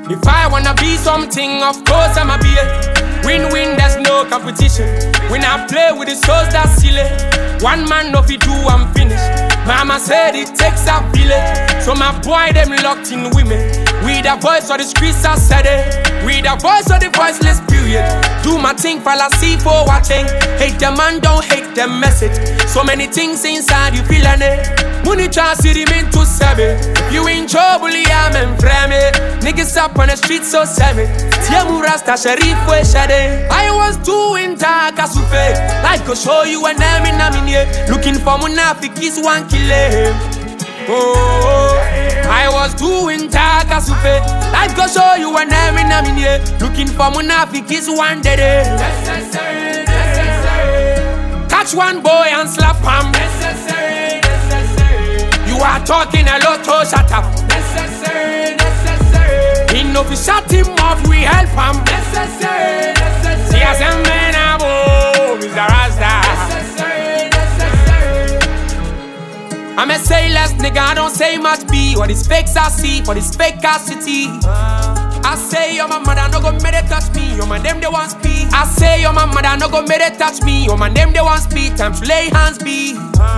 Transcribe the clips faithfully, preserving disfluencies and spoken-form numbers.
If I wanna be something, of course I'ma be it. Win-win, there's no competition. When I play with the souls, that's silly. One man no fit do, I'm finished. Mama said it takes a village. So my boy, them locked in women. We the voice of the streets, I said it. We the voice of the voiceless, period. Do my thing, fallacy for watching. Hate them man, don't hate them message. So many things inside, you feeling it. Money try to see them into seven. If you in trouble, yeah, I'm frame it. Niggas up on the street, so seven. Tiamu Rasta Sharif, we shade. I was doing Takasufe. Life go show you an enemy namine. Looking for Munafikis, one kill him. Oh, I was doing Takasufe. Life go show you an enemy namine. Looking for Munafikis, one dead. Necessary, necessary. Catch one boy and slap him. Necessary, necessary. You are talking a lot, oh shut up. Necessary, necessary. Enough, we shut him off, we help him. Necessary, necessary. See as a man, I'm oh, Mister Rasta. Necessary, necessary. I'm a say less, nigga, I don't say much B. What is fakes I see, for this fake ass city. I say, yo, my mother no go make it touch me. Yo, my name they want speed. I say, yo, my mother no go make it touch me. Yo, my name they want speed. Time to lay hands be.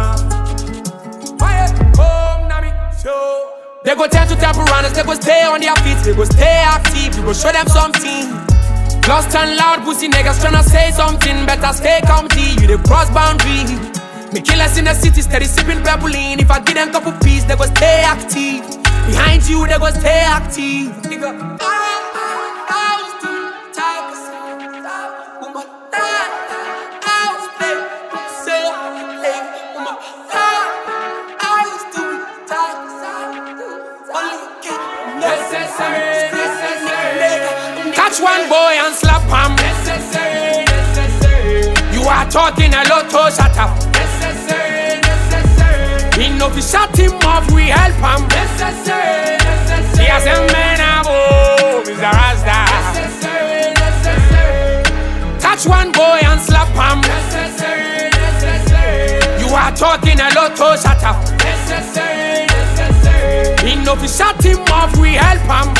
They go turn to temperaners, they go stay on their feet, they go stay active, you go show them something. Lost and loud pussy niggas tryna say something, better stay comfy, you the cross boundary. Me killers in the city steady sipping purpleine. If I give them couple peas, they go stay active. Behind you, they go stay active. They go, ah, ah, I was doing talk, uma ta, I was playing, say, hey, uma ta, I was doing talk. Necessary, necessary. Catch one boy and slap him. Necessary, necessary. You are talking a lot, oh shut up. Necessary, necessary. Enough, we shut him off, we help him. Necessary, necessary. See as a man, I'm oh, Mister Rasta. Necessary, necessary. Catch one boy and slap him. Necessary, necessary. You are talking a lot, oh shut up. Necessary. Enough, we shut him off, we help him.